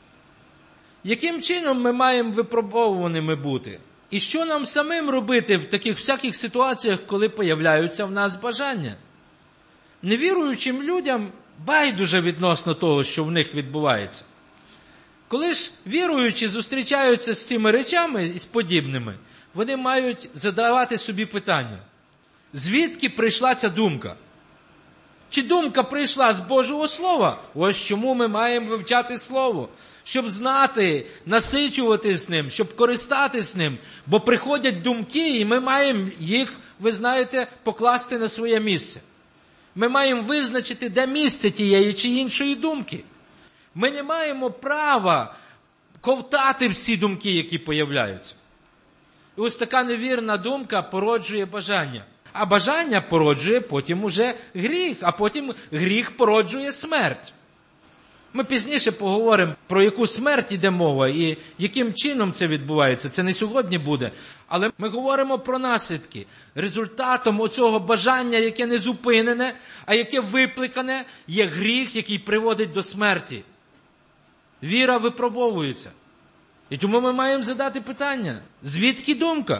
Яким чином ми маємо випробовуваними бути? І що нам самим робити в таких всяких ситуаціях, коли появляються в нас бажання? Невіруючим людям байдуже відносно того, що в них відбувається. Коли ж віруючі зустрічаються з цими речами і з подібними, вони мають задавати собі питання. Звідки прийшла ця думка? Чи думка прийшла з Божого Слова? Ось чому ми маємо вивчати Слово. Щоб знати, насичуватись ним, щоб користатись ним. Бо приходять думки, і ми маємо їх, ви знаєте, покласти на своє місце. Ми маємо визначити, де місце тієї чи іншої думки. Ми не маємо права ковтати всі думки, які появляються. І ось така невірна думка породжує бажання. А бажання породжує потім уже гріх, а потім гріх породжує смерть. Ми пізніше поговоримо, про яку смерть йде мова і яким чином це відбувається. Це не сьогодні буде. Але ми говоримо про наслідки. Результатом оцього бажання, яке не зупинене, а яке викликане, є гріх, який приводить до смерті. Віра випробовується. І тому ми маємо задати питання, звідки думка?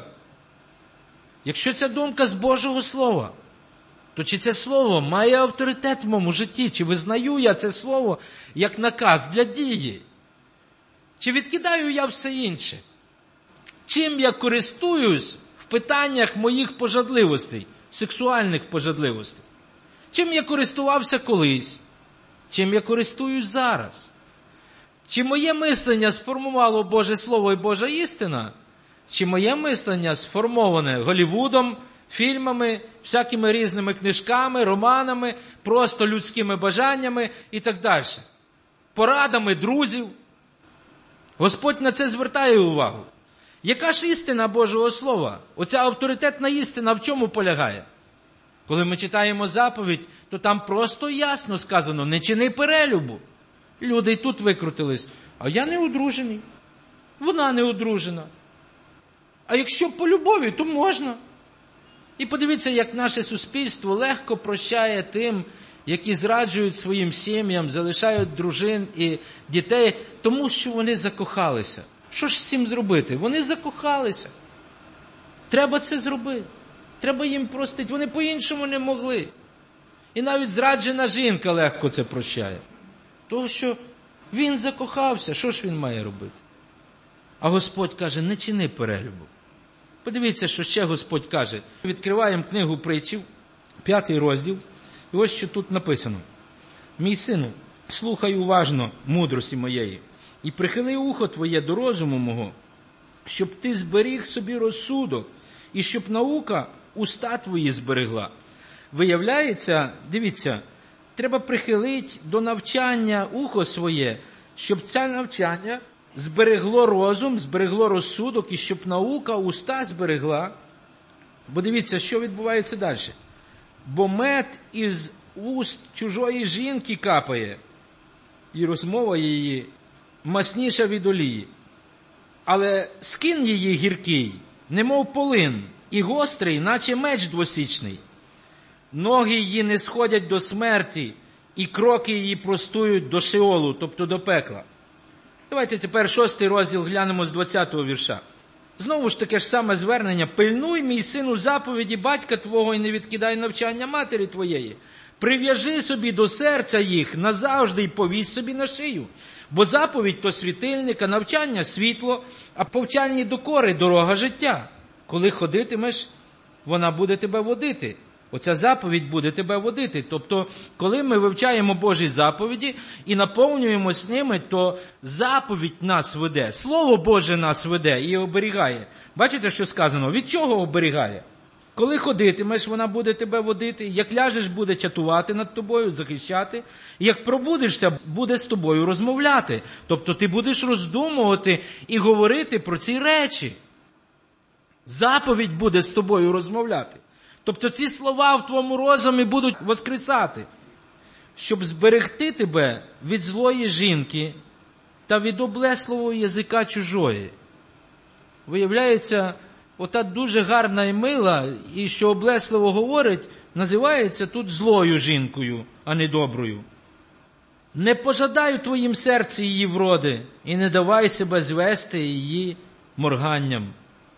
Якщо ця думка з Божого Слова, то чи це слово має авторитет в моєму житті? Чи визнаю я це слово як наказ для дії? Чи відкидаю я все інше? Чим я користуюсь в питаннях моїх пожадливостей, сексуальних пожадливостей? Чим я користувався колись? Чим я користуюсь зараз? Чи моє мислення сформувало Боже Слово і Божа істина? Чи моє мислення сформоване Голлівудом, фільмами, всякими різними книжками, романами, просто людськими бажаннями і так далі? Порадами друзів? Господь на це звертає увагу. Яка ж істина Божого Слова? Оця авторитетна істина в чому полягає? Коли ми читаємо заповідь, то там просто і ясно сказано, не чини перелюбу. Люди й тут викрутились. А я не одружений. Вона не одружена. А якщо по любові, то можна. І подивіться, як наше суспільство легко прощає тим, які зраджують своїм сім'ям, залишають дружин і дітей, тому що вони закохалися. Що ж з цим зробити? Вони закохалися. Треба це зробити. Треба їм простити. Вони по-іншому не могли. І навіть зраджена жінка легко це прощає. Тому що він закохався. Що ж він має робити? А Господь каже, не чини перелюбу. Подивіться, що ще Господь каже. Відкриваємо книгу Притчів, п'ятий розділ. І ось що тут написано. «Мій сину, слухай уважно мудрості моєї, і прихили ухо твоє до розуму мого, щоб ти зберіг собі розсудок, і щоб наука уста твої зберегла». Виявляється, дивіться, треба прихилити до навчання ухо своє, щоб це навчання зберегло розум, зберегло розсудок, і щоб наука уста зберегла. Бо дивіться, що відбувається далі. Бо мед із уст чужої жінки капає, і розмова її масніша від олії. Але скін її гіркий, немов полин, і гострий, наче меч двосічний. Ноги її не сходять до смерті, і кроки її простують до Шеолу, тобто до пекла. Давайте тепер шостий розділ глянемо з двадцятого вірша. Знову ж таке ж саме звернення. «Пильнуй, мій сину, заповіді батька твого і не відкидай навчання матері твоєї. Прив'яжи собі до серця їх назавжди і повісь собі на шию. Бо заповідь – то світильник, а навчання – світло, а повчальні докори – дорога життя. Коли ходитимеш, вона буде тебе водити». Оця заповідь буде тебе водити. Тобто, коли ми вивчаємо Божі заповіді і наповнюємось ними, то заповідь нас веде, Слово Боже нас веде і оберігає. Бачите, що сказано? Від чого оберігає? Коли ходитимеш, вона буде тебе водити, як ляжеш, буде чатувати над тобою, захищати, як пробудешся, буде з тобою розмовляти. Тобто ти будеш роздумувати і говорити про ці речі. Заповідь буде з тобою розмовляти. Тобто ці слова в твоєму розумі будуть воскресати, щоб зберегти тебе від злої жінки та від облесливого язика чужої. Виявляється, ота дуже гарна і мила, і що облесливо говорить, називається тут злою жінкою, а не доброю. Не пожадай у твоїм серці її вроди, і не давай себе звести її морганням.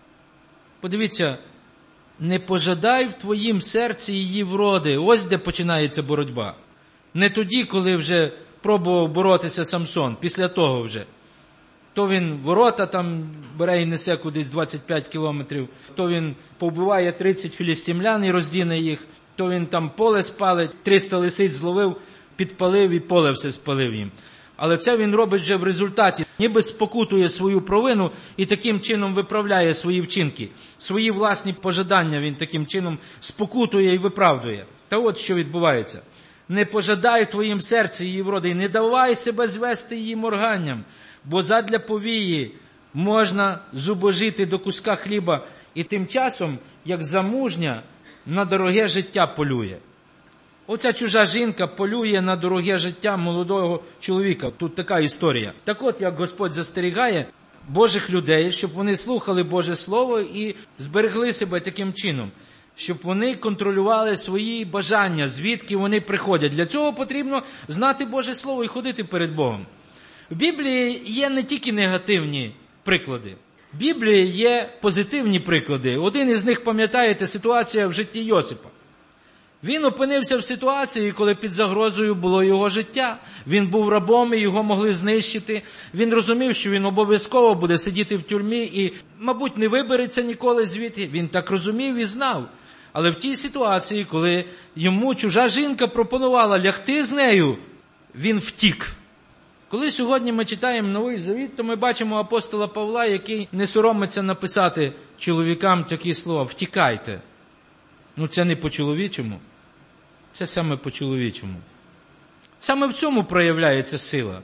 Подивіться, не пожадай в твоїм серці її вроди. Ось де починається боротьба. Не тоді, коли вже пробував боротися Самсон, після того вже. То він ворота там бере і несе кудись двадцять п'ять кілометрів, то він повбиває тридцять філістимлян і роздіне їх, то він там поле спалить, триста лисиць зловив, підпалив і поле все спалив їм. Але це він робить вже в результаті, ніби спокутує свою провину і таким чином виправляє свої вчинки. Свої власні пожадання він таким чином спокутує і виправдує. Та от що відбувається. Не пожадай в твоїм серці її вроди, і не давай себе звести її морганням, бо задля повії можна зубожити до куска хліба, і тим часом, як замужня, на дороге життя полює. Оця чужа жінка полює на дороге життя молодого чоловіка. Тут така історія. Так от, як Господь застерігає Божих людей, щоб вони слухали Боже Слово і зберегли себе таким чином, щоб вони контролювали свої бажання, звідки вони приходять. Для цього потрібно знати Боже Слово і ходити перед Богом. В Біблії є не тільки негативні приклади. В Біблії є позитивні приклади. Один із них, пам'ятаєте, ситуація в житті Йосипа. Він опинився в ситуації, коли під загрозою було його життя. Він був рабом, і його могли знищити. Він розумів, що він обов'язково буде сидіти в тюрмі і, мабуть, не вибереться ніколи звідти. Він так розумів і знав. Але в тій ситуації, коли йому чужа жінка пропонувала лягти з нею, він втік. Коли сьогодні ми читаємо Новий Завіт, то ми бачимо апостола Павла, який не соромиться написати чоловікам такі слова: «Втікайте». Ну, це не по-чоловічому. Це саме по-чоловічому. Саме в цьому проявляється сила.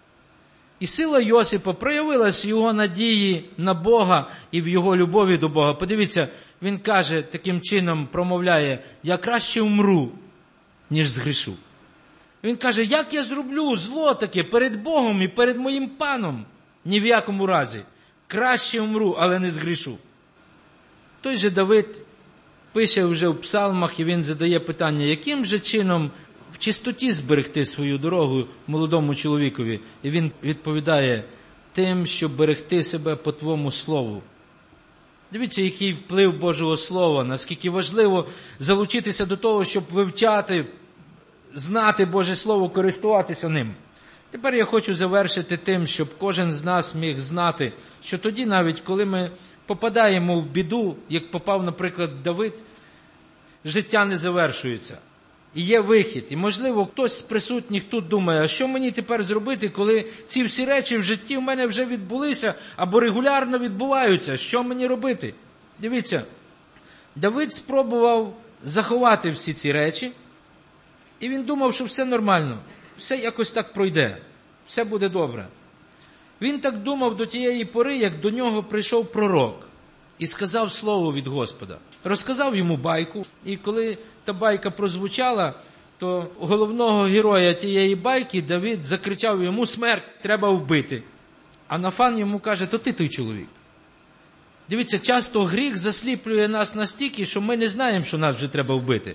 І сила Йосипа проявилась в його надії на Бога і в його любові до Бога. Подивіться, він каже, таким чином промовляє: «Я краще умру, ніж згрішу». Він каже: «Як я зроблю зло таке перед Богом і перед моїм паном? Ні в якому разі. Краще умру, але не згрішу». Той же Давид пише вже в псалмах, і він задає питання, яким же чином в чистоті зберегти свою дорогу молодому чоловікові. І він відповідає: тим, щоб берегти себе по твому слову. Дивіться, який вплив Божого Слова, наскільки важливо залучитися до того, щоб вивчати, знати Боже Слово, користуватися ним. Тепер я хочу завершити тим, щоб кожен з нас міг знати, що тоді навіть, коли ми попадаємо в біду, як попав, наприклад, Давид, життя не завершується. І є вихід. І, можливо, хтось з присутніх тут думає: а що мені тепер зробити, коли ці всі речі в житті в мене вже відбулися або регулярно відбуваються? Що мені робити? Дивіться, Давид спробував заховати всі ці речі, і він думав, що все нормально, все якось так пройде, все буде добре. Він так думав до тієї пори, як до нього прийшов пророк і сказав слово від Господа. Розказав йому байку, і коли та байка прозвучала, то головного героя тієї байки Давид закричав йому: смерть, треба вбити. А Нафан йому каже: то ти той чоловік. Дивіться, часто гріх засліплює нас настільки, що ми не знаємо, що нас вже треба вбити.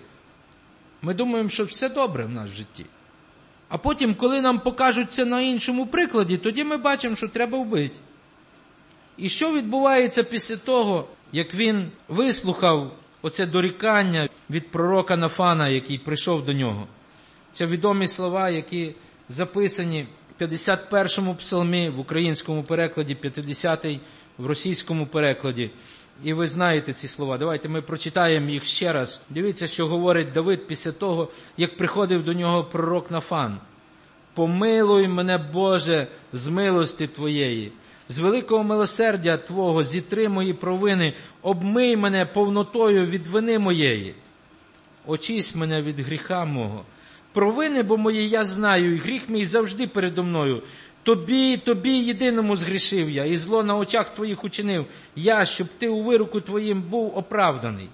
Ми думаємо, що все добре в нас в житті. А потім, коли нам покажуть це на іншому прикладі, тоді ми бачимо, що треба вбити. І що відбувається після того, як він вислухав оце дорікання від пророка Нафана, який прийшов до нього? Це відомі слова, які записані в п'ятдесят першому псалмі, в українському перекладі, п'ятдесятий в російському перекладі. І ви знаєте ці слова. Давайте ми прочитаємо їх ще раз. Дивіться, що говорить Давид після того, як приходив до нього пророк Нафан. «Помилуй мене, Боже, з милости Твоєї, з великого милосердя Твого зітри мої провини, обмий мене повнотою від вини моєї. Очись мене від гріха мого. Провини бо мої я знаю, і гріх мій завжди передо мною. Тобі, тобі єдиному згрішив я, і зло на очах Твоїх учинив я, щоб Ти у вироку Твоїм був оправданий.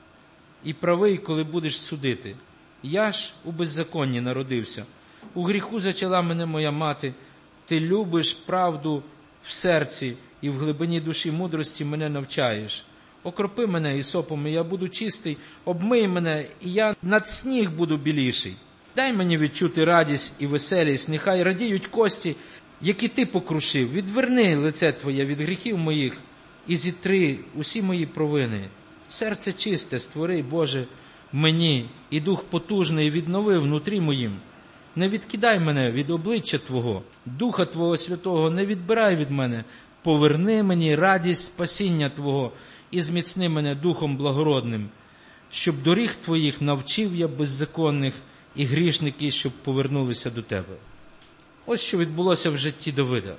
І правий, коли будеш судити. Я ж у беззаконні народився. У гріху зачала мене моя мати. Ти любиш правду в серці, і в глибині душі мудрості мене навчаєш. Окропи мене ісопом, і я буду чистий, обмий мене, і я над сніг буду біліший. Дай мені відчути радість і веселість, нехай радіють кості, які ти покрушив. Відверни лице Твоє від гріхів моїх і зітри усі мої провини. Серце чисте створи, Боже, мені, і дух потужний віднови внутрі моїм. Не відкидай мене від обличчя Твого, Духа Твого Святого не відбирай від мене. Поверни мені радість спасіння Твого і зміцни мене Духом благородним, щоб доріг Твоїх навчив я беззаконних і грішники, щоб повернулися до Тебе». Ось що відбулося в житті Давида.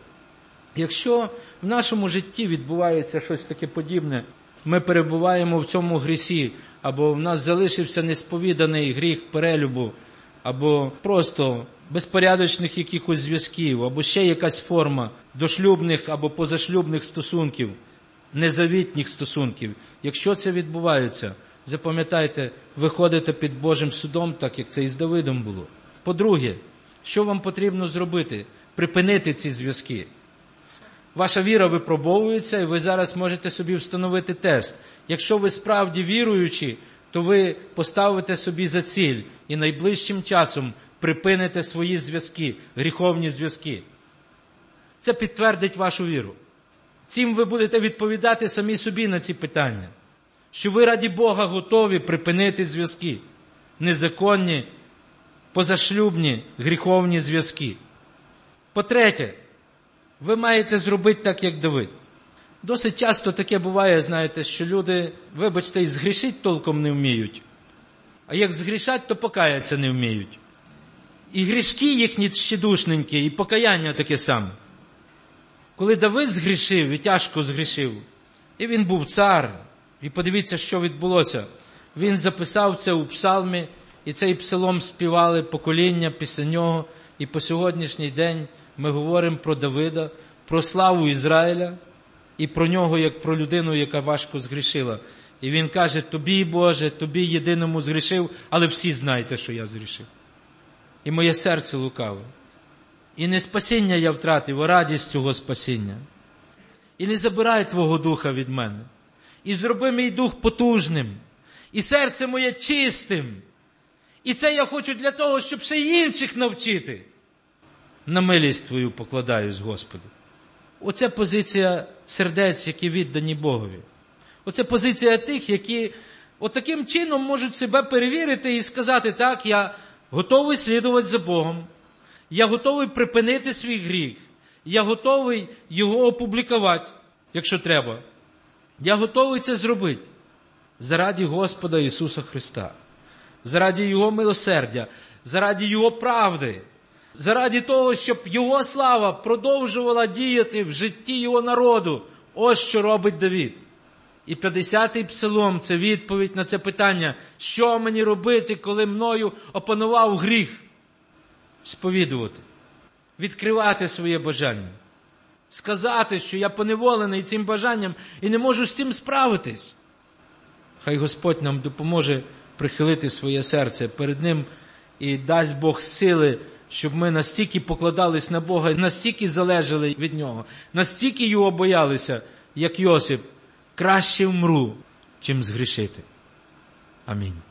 Якщо в нашому житті відбувається щось таке подібне, ми перебуваємо в цьому грісі, або в нас залишився несповіданий гріх перелюбу, або просто безпорядочних якихось зв'язків, або ще якась форма дошлюбних або позашлюбних стосунків, незавітніх стосунків. Якщо це відбувається, запам'ятайте, ви ходите під Божим судом, так як це і з Давидом було. По-друге, що вам потрібно зробити? Припинити ці зв'язки. Ваша віра випробовується, і ви зараз можете собі встановити тест. Якщо ви справді віруючі, то ви поставите собі за ціль і найближчим часом припините свої зв'язки, гріховні зв'язки. Це підтвердить вашу віру. Цим ви будете відповідати самі собі на ці питання. Що ви раді Бога готові припинити зв'язки. Незаконні, позашлюбні, гріховні зв'язки. По-третє, ви маєте зробити так, як Давид. Досить часто таке буває, знаєте, що люди, вибачте, і згрішить толком не вміють. А як згрішать, то покаятися не вміють. І грішки їхні щедушненькі, і покаяння таке саме. Коли Давид згрішив, і тяжко згрішив, і він був цар, і подивіться, що відбулося. Він записав це у псалмі, і цей псалом співали покоління після нього, і по сьогоднішній день ми говоримо про Давида, про славу Ізраїля, і про нього, як про людину, яка важко згрішила. І він каже: тобі, Боже, тобі єдиному згрішив, але всі знаєте, що я згрішив. І моє серце лукаве. І не спасіння я втратив, а радість цього спасіння. І не забирай Твого духа від мене. І зроби мій дух потужним. І серце моє чистим. І це я хочу для того, щоб ще інших навчити. На милість Твою покладаюсь, Господи. Оце позиція сердець, які віддані Богові. Оце позиція тих, які отаким чином можуть себе перевірити і сказати: так, я готовий слідувати за Богом, я готовий припинити свій гріх, я готовий його опублікувати, якщо треба. Я готовий це зробити заради Господа Ісуса Христа, заради Його милосердя, заради Його правди, заради того, щоб Його слава продовжувала діяти в житті Його народу. Ось що робить Давид. І п'ятдесятий псалом – це відповідь на це питання: що мені робити, коли мною опанував гріх? Сповідувати, відкривати своє бажання, сказати, що я поневолений цим бажанням і не можу з цим справитись. Хай Господь нам допоможе прихилити своє серце перед Ним і дасть Бог сили, щоб ми настільки покладались на Бога, настільки залежали від Нього, настільки Його боялися, як Йосип, краще вмру, чим згрішити. Амінь.